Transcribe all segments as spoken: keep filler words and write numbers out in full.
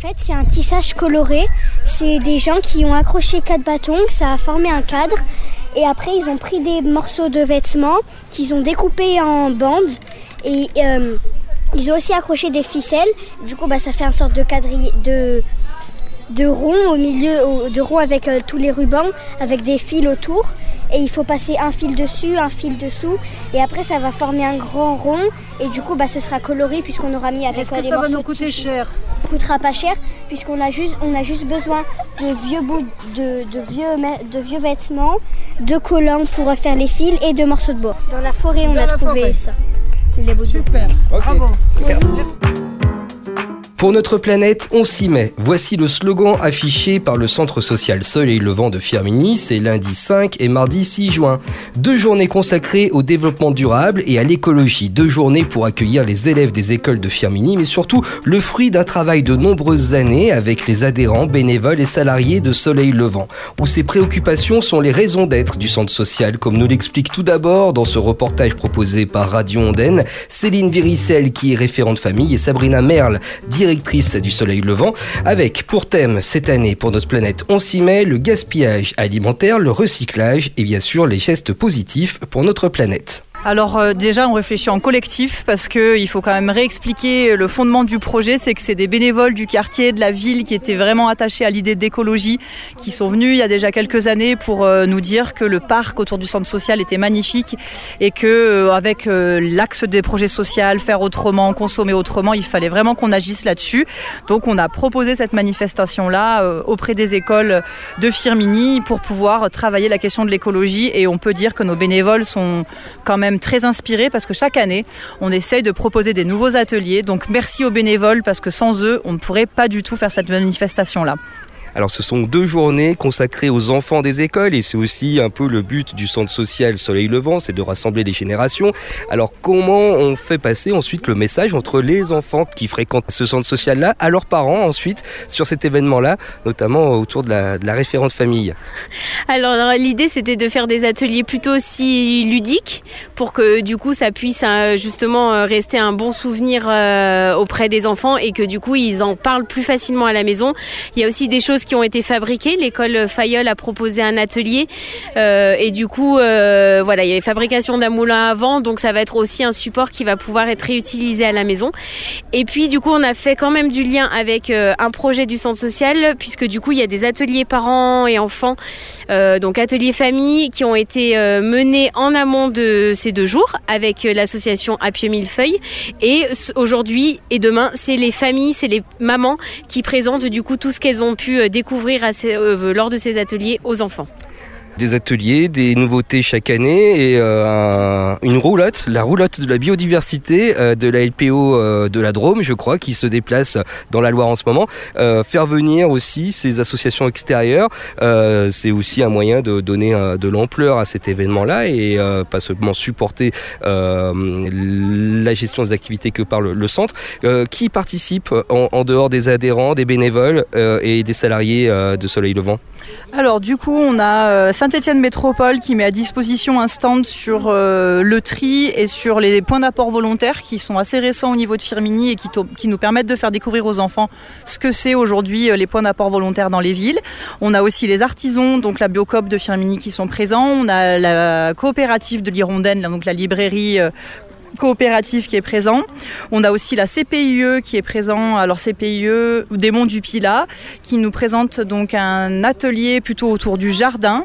fait, c'est un tissage coloré. C'est des gens qui ont accroché quatre bâtons, ça a formé un cadre. Et après, ils ont pris des morceaux de vêtements qu'ils ont découpés en bandes. Et euh, ils ont aussi accroché des ficelles. Du coup, bah, ça fait une sorte de quadrille, de, de rond au milieu, de rond avec euh, tous les rubans, avec des fils autour. Et il faut passer un fil dessus, un fil dessous. Et après, ça va former un grand rond. Et du coup, bah, ce sera coloré puisqu'on aura mis avec Est-ce que les ça morceaux va nous coûter cher ? Ça coûtera pas cher puisqu'on a juste, on a juste besoin de vieux bouts, de, de, vieux, de vieux vêtements, de collants pour faire les fils et de morceaux de bois. Dans la forêt, on Dans a la trouvé forêt. ça. Les bouts de bois. Super, Ok. bravo. Pour notre planète, on s'y met. Voici le slogan affiché par le Centre social Soleil Levant de Firminy. C'est lundi cinq et mardi six juin. Deux journées consacrées au développement durable et à l'écologie. Deux journées pour accueillir les élèves des écoles de Firminy, mais surtout le fruit d'un travail de nombreuses années avec les adhérents, bénévoles et salariés de Soleil Levant, où ces préoccupations sont les raisons d'être du centre social, comme nous l'explique tout d'abord dans ce reportage proposé par Radio Ondaine Céline Viricel, qui est référente famille, et Sabrina Merle, directrice du Soleil Levant, avec pour thème cette année pour notre planète on s'y met, le gaspillage alimentaire, le recyclage et bien sûr les gestes positifs pour notre planète. Alors euh, déjà on réfléchit en collectif parce qu'il faut quand même réexpliquer le fondement du projet, c'est que c'est des bénévoles du quartier, de la ville qui étaient vraiment attachés à l'idée d'écologie, qui sont venus il y a déjà quelques années pour euh, nous dire que le parc autour du centre social était magnifique et que euh, avec euh, l'axe des projets sociaux, faire autrement, consommer autrement, il fallait vraiment qu'on agisse là-dessus. Donc on a proposé cette manifestation-là euh, auprès des écoles de Firminy pour pouvoir travailler la question de l'écologie, et on peut dire que nos bénévoles sont quand même très inspirés parce que chaque année on essaye de proposer des nouveaux ateliers, donc merci aux bénévoles parce que sans eux on ne pourrait pas du tout faire cette manifestation là. Alors ce sont deux journées consacrées aux enfants des écoles et c'est aussi un peu le but du centre social Soleil Levant, c'est de rassembler les générations. Alors comment on fait passer ensuite le message entre les enfants qui fréquentent ce centre social-là à leurs parents ensuite sur cet événement-là, notamment autour de la, de la référente famille? Alors l'idée c'était de faire des ateliers plutôt aussi ludiques pour que du coup ça puisse justement rester un bon souvenir auprès des enfants et que du coup ils en parlent plus facilement à la maison. Il y a aussi des choses qui ont été fabriquées. L'école Fayol a proposé un atelier euh, et du coup euh, voilà, il y avait fabrication d'un moulin à vent, donc ça va être aussi un support qui va pouvoir être réutilisé à la maison. Et puis du coup on a fait quand même du lien avec euh, un projet du centre social puisque du coup il y a des ateliers parents et enfants, euh, donc ateliers famille qui ont été euh, menés en amont de ces deux jours avec euh, l'association À Pieux Millefeuille, et aujourd'hui et demain c'est les familles, c'est les mamans qui présentent du coup tout ce qu'elles ont pu découvrir à ces, euh, lors de ces ateliers aux enfants. Des ateliers, des nouveautés chaque année et euh, un, une roulotte, la roulotte de la biodiversité euh, de la L P O euh, de la Drôme, je crois, qui se déplace dans la Loire en ce moment. Euh, faire venir aussi ces associations extérieures, euh, c'est aussi un moyen de donner euh, de l'ampleur à cet événement-là et euh, pas seulement supporter euh, la gestion des activités que par le, le centre. Euh, qui participe en, en dehors des adhérents, des bénévoles euh, et des salariés euh, de Soleil Levant? Alors du coup on a euh, Saint-Étienne Métropole qui met à disposition un stand sur euh, le tri et sur les points d'apport volontaires qui sont assez récents au niveau de Firminy et qui, to- qui nous permettent de faire découvrir aux enfants ce que c'est aujourd'hui euh, les points d'apport volontaires dans les villes. On a aussi les artisans, donc la Biocoop de Firminy qui sont présents. On a la coopérative de l'Hirondelle, donc la librairie euh, coopérative qui est présent. On a aussi la C P I E qui est présent. Alors C P I E des Monts du Pilat qui nous présente donc un atelier plutôt autour du jardin.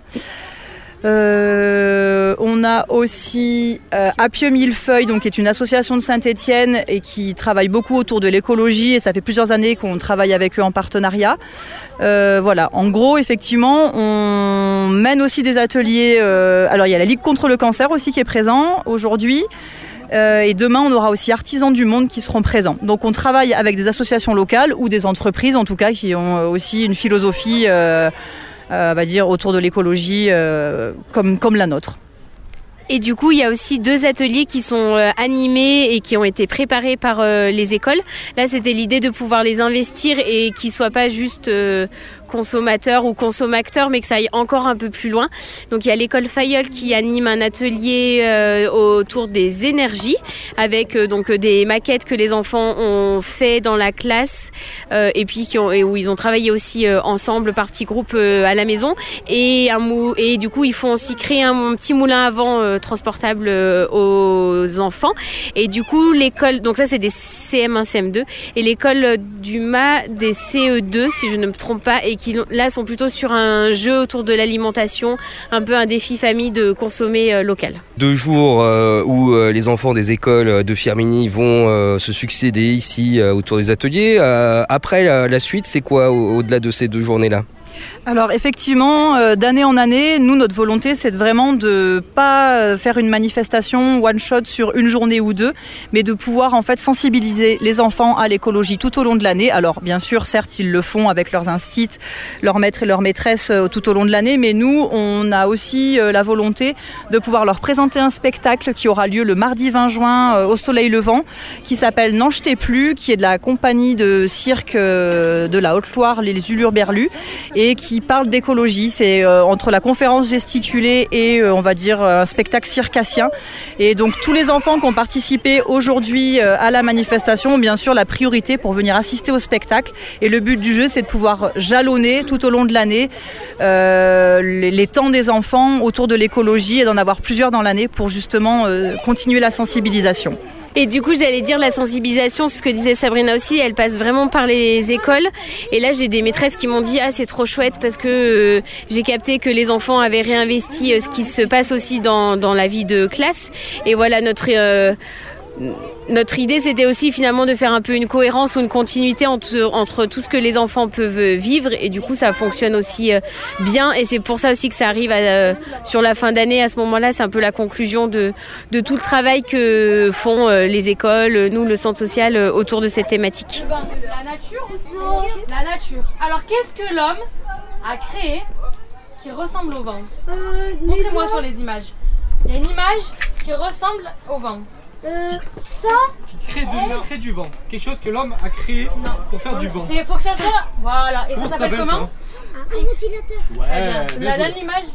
Euh, on a aussi euh, À Pieux Millefeuille, donc qui est une association de Saint-Étienne et qui travaille beaucoup autour de l'écologie et ça fait plusieurs années qu'on travaille avec eux en partenariat. Euh, voilà, en gros, effectivement, on mène aussi des ateliers. Euh, alors il y a la Ligue contre le cancer aussi qui est présent aujourd'hui. Euh, et demain, on aura aussi Artisans du Monde qui seront présents. Donc on travaille avec des associations locales ou des entreprises en tout cas qui ont aussi une philosophie euh, euh, on va dire autour de l'écologie euh, comme, comme la nôtre. Et du coup, il y a aussi deux ateliers qui sont euh, animés et qui ont été préparés par euh, les écoles. Là, c'était l'idée de pouvoir les investir et qu'ils ne soient pas juste euh, consommateurs ou consommateurs, mais que ça aille encore un peu plus loin. Donc il y a l'école Fayol qui anime un atelier euh, autour des énergies, avec euh, donc des maquettes que les enfants ont fait dans la classe, euh, et puis qui ont, et où ils ont travaillé aussi euh, ensemble par petits groupes euh, à la maison. Et, un mou- et du coup, ils font aussi créer un, un petit moulin à vent euh, transportable euh, aux enfants. Et du coup, l'école, donc ça c'est des C M un, C M deux, et l'école du M A des C E deux, si je ne me trompe pas, et qui là sont plutôt sur un jeu autour de l'alimentation, un peu un défi famille de consommer euh, local. Deux jours euh, où euh, les enfants des écoles de Firminy vont euh, se succéder ici euh, autour des ateliers. Euh, après, la, la suite, c'est quoi au- au-delà de ces deux journées-là ? Alors effectivement, euh, d'année en année, nous, notre volonté, c'est vraiment de pas faire une manifestation one-shot sur une journée ou deux, mais de pouvoir en fait sensibiliser les enfants à l'écologie tout au long de l'année. Alors bien sûr, certes, ils le font avec leurs instits, leurs maîtres et leurs maîtresses euh, tout au long de l'année, mais nous, on a aussi euh, la volonté de pouvoir leur présenter un spectacle qui aura lieu le mardi vingt juin euh, au Soleil Levant, qui s'appelle N'en jetez plus, qui est de la compagnie de cirque euh, de la Haute-Loire, les Ulurberlus, et qui parle d'écologie. C'est euh, entre la conférence gesticulée et euh, on va dire un spectacle circassien. Et donc tous les enfants qui ont participé aujourd'hui euh, à la manifestation ont bien sûr la priorité pour venir assister au spectacle. Et le but du jeu, c'est de pouvoir jalonner tout au long de l'année euh, les, les temps des enfants autour de l'écologie et d'en avoir plusieurs dans l'année pour justement euh, continuer la sensibilisation. Et du coup, j'allais dire la sensibilisation, c'est ce que disait Sabrina aussi, elle passe vraiment par les écoles. Et là, j'ai des maîtresses qui m'ont dit « Ah, c'est trop chouette parce que euh, j'ai capté que les enfants avaient réinvesti euh, ce qui se passe aussi dans, dans la vie de classe. » Et voilà, notre... Euh, Notre idée, c'était aussi finalement de faire un peu une cohérence ou une continuité entre, entre tout ce que les enfants peuvent vivre, et du coup ça fonctionne aussi bien, et c'est pour ça aussi que ça arrive à, euh, sur la fin d'année. À ce moment-là, c'est un peu la conclusion de, de tout le travail que font euh, les écoles, nous, le centre social, euh, autour de cette thématique. La nature ou c'est la nature. Alors qu'est-ce que l'homme a créé qui ressemble au vent? euh, Montrez-moi sur les images. Il y a une image qui ressemble au vent. Euh, ça Qui crée, de, qui crée du vent. Quelque chose que l'homme a créé Non. pour faire du vent. Il faut que ça soit... Voilà. Et Comment ça s'appelle comment? Un ventilateur. Ouais, Tu me bien la joué. donnes l'image?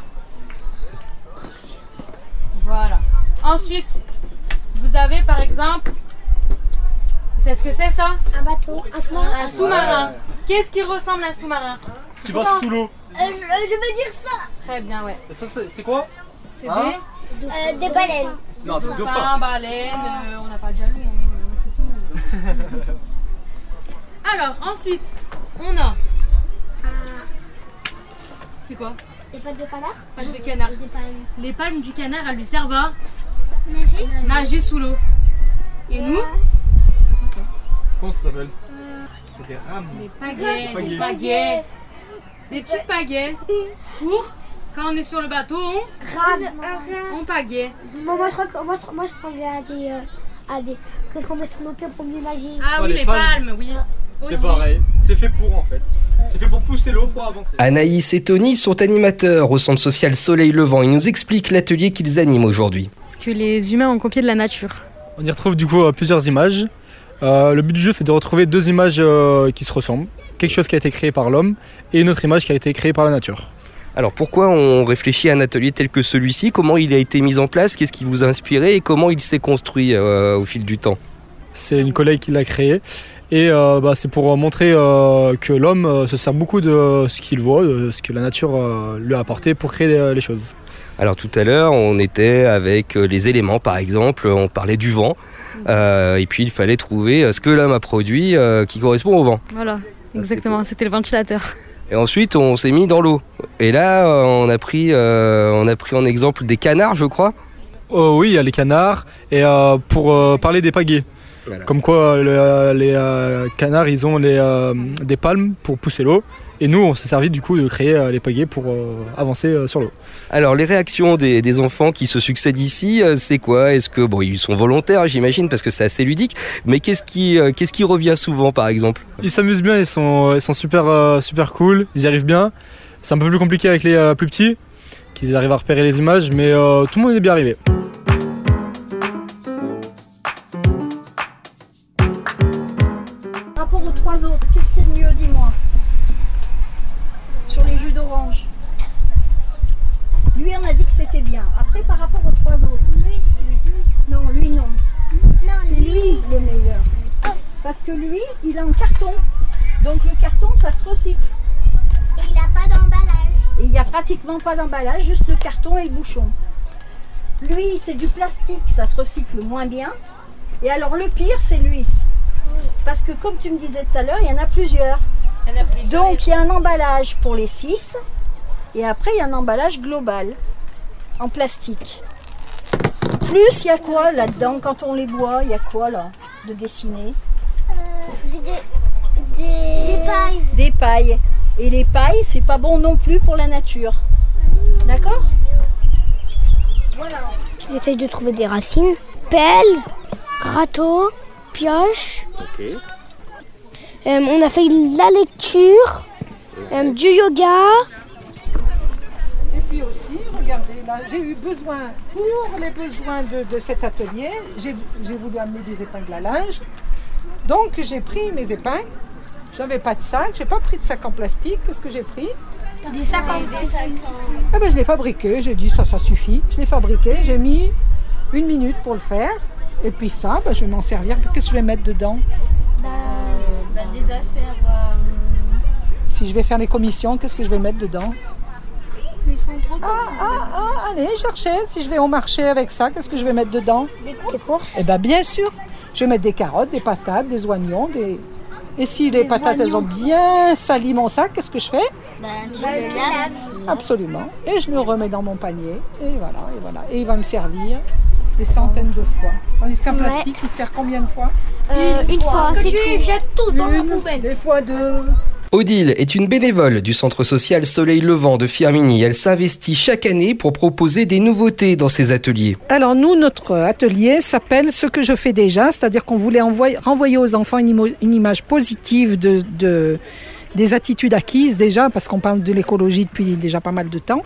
Voilà. Ensuite, vous avez par exemple... Vous savez ce que c'est ça? Un bateau. Un sous-marin. Un sous-marin. Qu'est-ce qui ressemble à un sous-marin? Qui va sous l'eau. Euh, je, je veux dire ça. Très bien, ouais. Et ça, c'est c'est quoi? C'est Hein? des... Euh, des baleines. Non, c'est dauphin. Dauphins, baleines, euh, on n'a pas de jaloux, hein, c'est tout le monde. Alors, ensuite, on a... C'est quoi? Des pattes de canard. Pattes de canard. Des palmes. Les palmes du canard, elles lui servent à Nager. nager sous l'eau. Et nous? Comment ça s'appelle? C'est des rames. Des pagaies. Pagaies. Des pagaies. Des petites pagaies. Pour, quand on est sur le bateau, on, Rame. on pagaie. Moi, moi, je crois que moi, je, moi, je pensais à des... Euh, à des... Qu'est-ce qu'on met sur nos pieds pour mieux nager? Ah Oh, oui, les les palmes. palmes, oui. C'est Aussi. pareil. C'est fait pour en fait. C'est fait pour pousser l'eau pour avancer. Anaïs et Tony sont animateurs au centre social Soleil Levant. Ils nous expliquent l'atelier qu'ils animent aujourd'hui. Ce que les humains ont copié de la nature. On y retrouve du coup euh, plusieurs images. Euh, le but du jeu, c'est de retrouver deux images euh, qui se ressemblent. Quelque chose qui a été créé par l'homme et une autre image qui a été créée par la nature. Alors pourquoi on réfléchit à un atelier tel que celui-ci? Comment il a été mis en place? Qu'est-ce qui vous a inspiré et comment il s'est construit euh, au fil du temps? C'est une collègue qui l'a créé et euh, bah, c'est pour montrer euh, que l'homme euh, se sert beaucoup de ce qu'il voit, de ce que la nature euh, lui a apporté pour créer euh, les choses. Alors tout à l'heure, on était avec les éléments par exemple, on parlait du vent. Euh, et puis il fallait trouver ce que l'homme a produit euh, qui correspond au vent. Voilà, exactement, c'était le ventilateur. Et ensuite on s'est mis dans l'eau. Et là euh, on, a pris, euh, on a pris en exemple des canards, je crois. Oh, oui, il y a les canards et euh, pour euh, parler des pagaies. Voilà. Comme quoi le, les euh, canards ils ont les, euh, des palmes pour pousser l'eau. Et nous, on s'est servi du coup de créer euh, les pagaies pour euh, avancer euh, sur l'eau. Alors les réactions des, des enfants qui se succèdent ici, euh, c'est quoi? Est-ce que bon, ils sont volontaires, j'imagine, parce que c'est assez ludique. Mais qu'est-ce qui, euh, qu'est-ce qui revient souvent, par exemple? Ils s'amusent bien, ils sont, ils sont super, euh, super cool, ils y arrivent bien. C'est un peu plus compliqué avec les euh, plus petits, qu'ils arrivent à repérer les images, mais euh, tout le monde est bien arrivé. Par rapport aux trois autres, qu'est-ce qui est mieux, dis-moi? il est en carton. Donc le carton, ça se recycle. Et il n'a pas d'emballage. Et il n'y a pratiquement pas d'emballage, juste le carton et le bouchon. Lui, c'est du plastique, ça se recycle moins bien. Et alors le pire, c'est lui. Parce que comme tu me disais tout à l'heure, il y en a plusieurs. Il y en a plusieurs. Donc il y a un emballage pour les six. Et après, il y a un emballage global, en plastique. Plus, il y a quoi là-dedans, quand on les boit, il y a quoi là, de dessiner? euh, des, des, des pailles. Des pailles. Et les pailles, c'est pas bon non plus pour la nature. D'accord? Voilà. J'essaye de trouver des racines. Pelle, râteau, pioche. Ok. Euh, on a fait de la lecture, euh, du yoga. Et puis aussi, regardez, là, j'ai eu besoin, pour les besoins de, de cet atelier, j'ai j'ai voulu amener des épingles à linge. Donc j'ai pris mes épingles. J'avais pas de sac, j'ai pas pris de sac en plastique. Qu'est-ce que j'ai pris? Des sacs en tissu. Ah ben, je l'ai fabriqué, j'ai dit ça, ça suffit. Je l'ai fabriqué, j'ai mis une minute pour le faire. Et puis ça, ben, je vais m'en servir. Qu'est-ce que je vais mettre dedans? Bah, bah, des affaires. Euh... Si je vais faire les commissions, qu'est-ce que je vais mettre dedans? Ils sont trop beaux. Ah, ah, ah, allez, cherchez. Si je vais au marché avec ça, qu'est-ce que je vais mettre dedans? Des courses. Eh bien, bien sûr. Je vais mettre des carottes, des patates, des oignons. Des... Et si les Des patates, oignons. elles ont bien sali mon sac, qu'est-ce que je fais? Bah, tu le laves. Absolument. Et je le remets dans mon panier. Et voilà, et voilà. Et il va me servir des centaines de fois. Tandis qu'un Ouais. plastique, il sert combien de fois? Euh, une fois, Parce que c'est tu tout. jettes tout dans la Une, poubelle. des fois deux. Odile est une bénévole du centre social Soleil Levant de Firminy. Elle s'investit chaque année pour proposer des nouveautés dans ses ateliers. Alors nous, notre atelier s'appelle « Ce que je fais déjà », c'est-à-dire qu'on voulait envoyer, renvoyer aux enfants une, imo- une image positive de, de, des attitudes acquises déjà, parce qu'on parle de l'écologie depuis déjà pas mal de temps,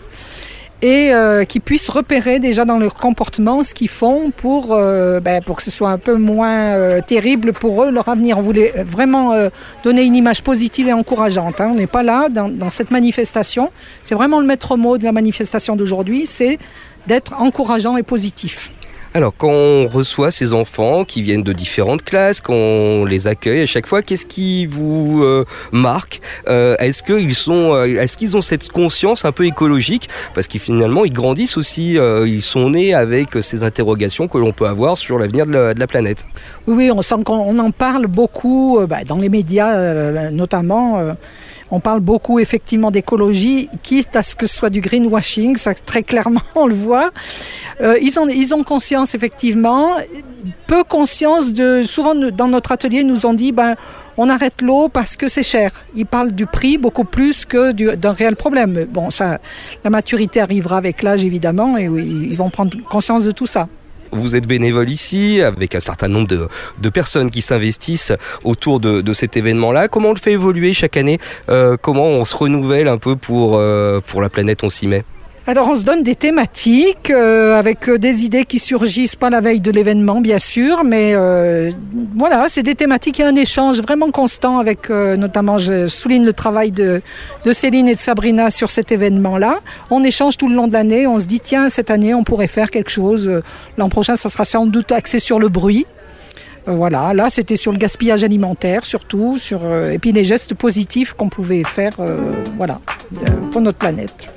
et euh, qu'ils puissent repérer déjà dans leur comportement ce qu'ils font pour, euh, ben, pour que ce soit un peu moins euh, terrible pour eux, leur avenir. On voulait vraiment euh, donner une image positive et encourageante, hein. On n'est pas là dans, dans cette manifestation. C'est vraiment le maître mot de la manifestation d'aujourd'hui, c'est d'être encourageant et positif. Alors, quand on reçoit ces enfants qui viennent de différentes classes, qu'on les accueille à chaque fois, qu'est-ce qui vous euh, marque? euh, Est-ce qu'ils sont, euh, est-ce qu'ils ont cette conscience un peu écologique? Parce que finalement, ils grandissent aussi, euh, ils sont nés avec ces interrogations que l'on peut avoir sur l'avenir de la, de la planète. Oui, oui, on sent qu'on en parle beaucoup, euh, bah, dans les médias euh, notamment. Euh, on parle beaucoup effectivement d'écologie, quitte à ce que ce soit du greenwashing, ça très clairement on le voit. Euh, ils, ont, ils ont conscience effectivement, peu conscience de... Souvent dans notre atelier, ils nous ont dit ben, on arrête l'eau parce que c'est cher. Ils parlent du prix beaucoup plus que du, d'un réel problème. Bon, ça, la maturité arrivera avec l'âge évidemment et oui, ils vont prendre conscience de tout ça. Vous êtes bénévole ici, avec un certain nombre de, de personnes qui s'investissent autour de, de cet événement-là. Comment on le fait évoluer chaque année? euh, Comment on se renouvelle un peu pour, euh, pour la planète On s'y met? Alors on se donne des thématiques euh, avec des idées qui surgissent pas la veille de l'événement bien sûr, mais euh, voilà, c'est des thématiques et un échange vraiment constant avec euh, notamment, je souligne le travail de, de Céline et de Sabrina sur cet événement-là. On échange tout le long de l'année, on se dit tiens cette année on pourrait faire quelque chose, l'an prochain ça sera sans doute axé sur le bruit. Euh, voilà, là c'était sur le gaspillage alimentaire surtout, sur, euh, et puis les gestes positifs qu'on pouvait faire euh, voilà, euh, pour notre planète.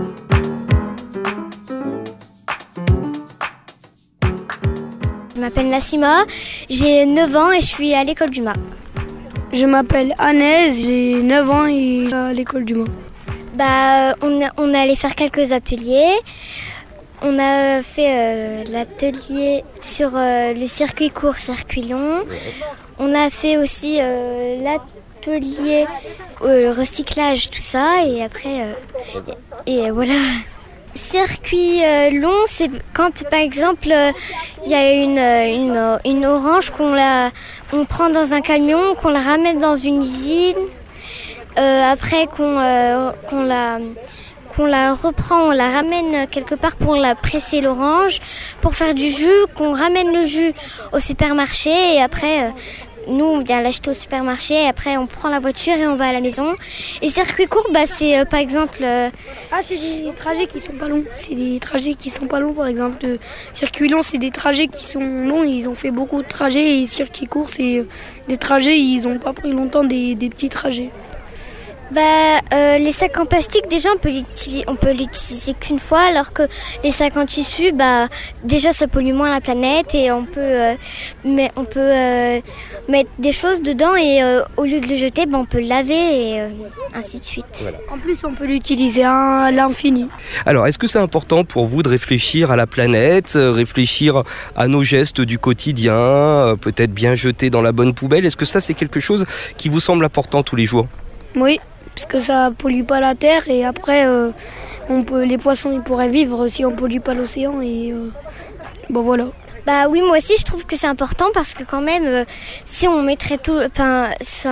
Je m'appelle Nassima, j'ai neuf ans et je suis à l'école du Mât. Je m'appelle Anaïs, j'ai neuf ans et je suis à l'école du Mât. Bah, on, a, on est allé faire quelques ateliers. On a fait euh, l'atelier sur euh, le circuit court, circuit long. On a fait aussi euh, l'atelier euh, recyclage, tout ça. Et après, euh, et, et voilà. Circuit euh, long, c'est quand par exemple il euh, y a une, une, une orange qu'on la, on prend dans un camion, qu'on la ramène dans une usine, euh, après qu'on, euh, qu'on, la, qu'on la reprend, on la ramène quelque part pour la presser l'orange, pour faire du jus, qu'on ramène le jus au supermarché et après euh, nous, on vient l'acheter au supermarché et après on prend la voiture et on va à la maison. Et circuit court, bah, c'est euh, par exemple... Euh... Ah, c'est des trajets qui sont pas longs. C'est des trajets qui sont pas longs, par exemple. Le circuit long, c'est des trajets qui sont longs. Ils ont fait beaucoup de trajets. Et circuit court, c'est euh, des trajets, ils ont pas pris longtemps, des, des petits trajets. Bah, euh, les sacs en plastique, déjà, on peut l'utiliser, on peut l'utiliser qu'une fois, alors que les sacs en tissu, bah, déjà, ça pollue moins la planète et on peut, euh, mais on peut euh, mettre des choses dedans et euh, au lieu de le jeter, bah, on peut le laver et euh, ainsi de suite. Voilà. En plus, on peut l'utiliser à l'infini. Alors, est-ce que c'est important pour vous de réfléchir à la planète, euh, réfléchir à nos gestes du quotidien, euh, peut-être bien jeter dans la bonne poubelle? Est-ce que ça, c'est quelque chose qui vous semble important tous les jours? Oui. Parce que ça pollue pas la terre et après euh, on peut, les poissons ils pourraient vivre si on pollue pas l'océan et euh, bon voilà. Bah oui, moi aussi je trouve que c'est important parce que quand même euh, si on mettrait tout enfin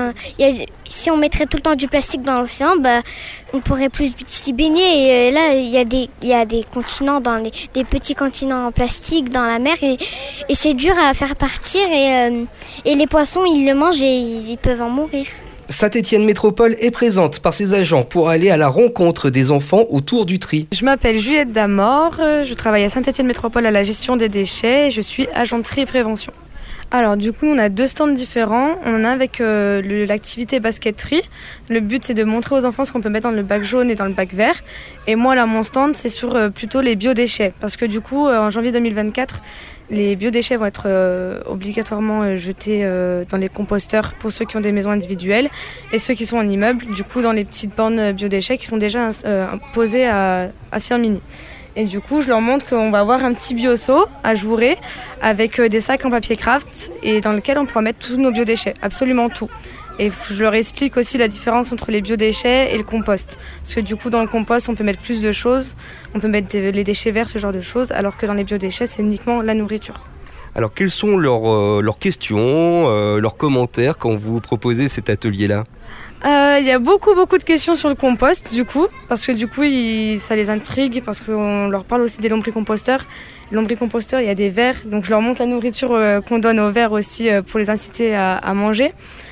y a, si on mettrait tout le temps du plastique dans l'océan, bah on pourrait plus s'y baigner et euh, là il y a des il y a des continents dans les des petits continents en plastique dans la mer et, et c'est dur à faire partir et euh, et les poissons ils le mangent et ils, ils peuvent en mourir. Saint-Étienne Métropole est présente par ses agents pour aller à la rencontre des enfants autour du tri. Je m'appelle Juliette Damor, je travaille à Saint-Étienne Métropole à la gestion des déchets et je suis agent de tri et prévention. Alors du coup on a deux stands différents, on en a avec euh, le, l'activité basket tri. Le but c'est de montrer aux enfants ce qu'on peut mettre dans le bac jaune et dans le bac vert. Et moi là mon stand c'est sur euh, plutôt les biodéchets parce que du coup euh, en janvier deux mille vingt-quatre les biodéchets vont être euh, obligatoirement euh, jetés euh, dans les composteurs pour ceux qui ont des maisons individuelles et ceux qui sont en immeuble, du coup dans les petites bornes euh, biodéchets qui sont déjà euh, posées à, à Firminy. Et du coup, je leur montre qu'on va avoir un petit bioseau à jouer avec euh, des sacs en papier craft et dans lequel on pourra mettre tous nos biodéchets, absolument tout. Et je leur explique aussi la différence entre les biodéchets et le compost. Parce que du coup, dans le compost, on peut mettre plus de choses. On peut mettre des, les déchets verts, ce genre de choses, alors que dans les biodéchets, c'est uniquement la nourriture. Alors, quelles sont leurs, euh, leurs questions, euh, leurs commentaires quand vous proposez cet atelier-là ? Il euh, y a beaucoup, beaucoup de questions sur le compost, du coup, parce que du coup, il, ça les intrigue, parce qu'on leur parle aussi des lombricomposteurs. Les lombricomposteurs, il y a des vers, donc je leur montre la nourriture euh, qu'on donne aux vers aussi euh, pour les inciter à, à manger.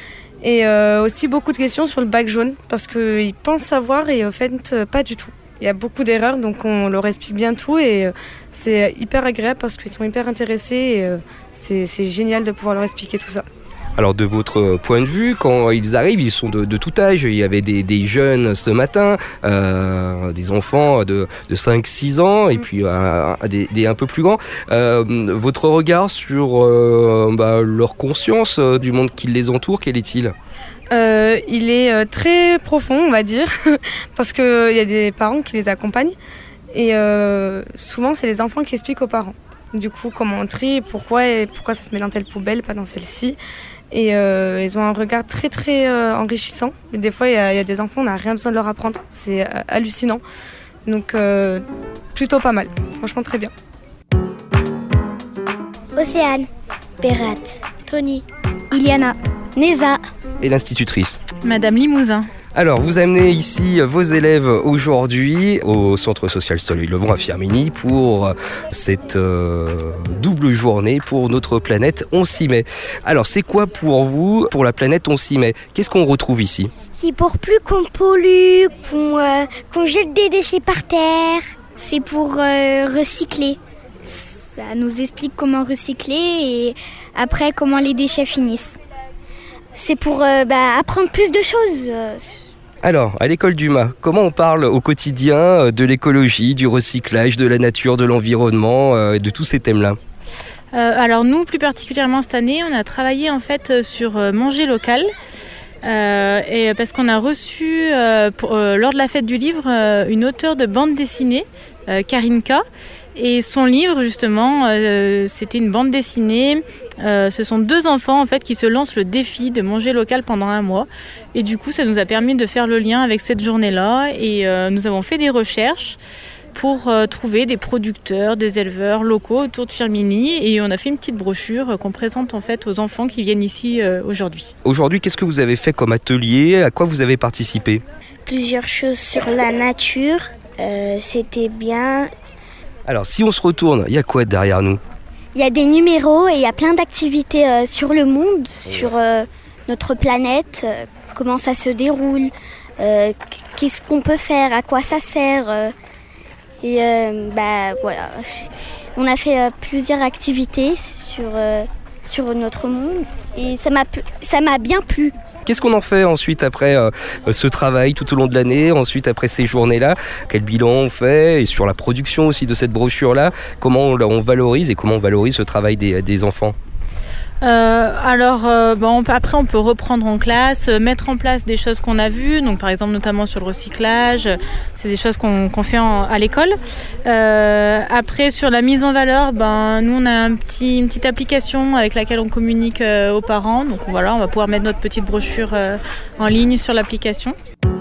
Et euh, aussi beaucoup de questions sur le bac jaune, parce qu'ils pensent savoir et en fait, euh, pas du tout. Il y a beaucoup d'erreurs, donc on leur explique bien tout et euh, c'est hyper agréable parce qu'ils sont hyper intéressés et euh, c'est, c'est génial de pouvoir leur expliquer tout ça. Alors de votre point de vue, quand ils arrivent, ils sont de, de tout âge. Il y avait des, des jeunes ce matin, euh, des enfants de, de cinq six ans et puis euh, des, des un peu plus grands. Euh, votre regard sur euh, bah, leur conscience euh, du monde qui les entoure, quel est-il ? euh, Il est euh, très profond, on va dire, parce qu'il y a des parents qui les accompagnent et euh, souvent c'est les enfants qui expliquent aux parents. Du coup, comment on trie, pourquoi, et pourquoi ça se met dans telle poubelle, pas dans celle-ci. Et euh, ils ont un regard très très euh, enrichissant. Mais des fois, il y, y a des enfants, on n'a rien besoin de leur apprendre. C'est euh, hallucinant. Donc, euh, plutôt pas mal. Franchement, très bien. Océane, Berat, Tony, Iliana, Neza et l'institutrice Madame Limousin. Alors, vous amenez ici vos élèves aujourd'hui au Centre social Soleil-Levant à Firminy pour cette euh, double journée pour notre planète On s'y met. Alors, c'est quoi pour vous, pour la planète On s'y met ? Qu'est-ce qu'on retrouve ici ? C'est pour plus qu'on pollue, qu'on, euh, qu'on jette des déchets par terre. C'est pour euh, recycler. Ça nous explique comment recycler et après comment les déchets finissent. C'est pour euh, bah, apprendre plus de choses. Alors, à l'école du Mât, comment on parle au quotidien de l'écologie, du recyclage, de la nature, de l'environnement, euh, de tous ces thèmes-là ? euh, Alors nous, plus particulièrement cette année, on a travaillé en fait sur manger local. Euh, et parce qu'on a reçu euh, pour, euh, lors de la fête du livre euh, une auteure de bande dessinée, euh, Karinka. Et son livre, justement, euh, c'était une bande dessinée. Euh, ce sont deux enfants en fait qui se lancent le défi de manger local pendant un mois. Et du coup, ça nous a permis de faire le lien avec cette journée-là. Et euh, nous avons fait des recherches pour euh, trouver des producteurs, des éleveurs locaux autour de Firminy. Et on a fait une petite brochure qu'on présente en fait aux enfants qui viennent ici euh, aujourd'hui. Aujourd'hui, qu'est-ce que vous avez fait comme atelier ? À quoi vous avez participé ? Plusieurs choses sur la nature. Euh, c'était bien. Alors, si on se retourne, il y a quoi derrière nous ? Il y a des numéros et il y a plein d'activités euh, sur le monde, sur euh, notre planète, euh, comment ça se déroule, euh, qu'est-ce qu'on peut faire, à quoi ça sert. Euh, et euh, bah voilà, on a fait euh, plusieurs activités sur, euh, sur notre monde et ça m'a, ça m'a bien plu. Qu'est-ce qu'on en fait ensuite après euh, ce travail tout au long de l'année, ensuite après ces journées-là? Quel bilan on fait? Et sur la production aussi de cette brochure-là, comment on, on valorise et comment on valorise ce travail des, des enfants? Euh, alors, euh, bon, après, on peut reprendre en classe, euh, mettre en place des choses qu'on a vues, donc par exemple notamment sur le recyclage, c'est des choses qu'on, qu'on fait en, à l'école. Euh, après, sur la mise en valeur, ben, nous on a un petit, une petite application avec laquelle on communique euh, aux parents, donc voilà, on va pouvoir mettre notre petite brochure euh, en ligne sur l'application.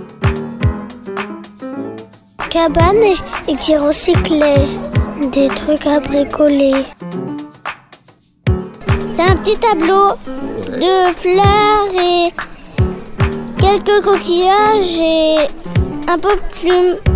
Cabane et, et qui recyclait des trucs à bricoler. C'est un petit tableau de fleurs et quelques coquillages et un peu de plumes.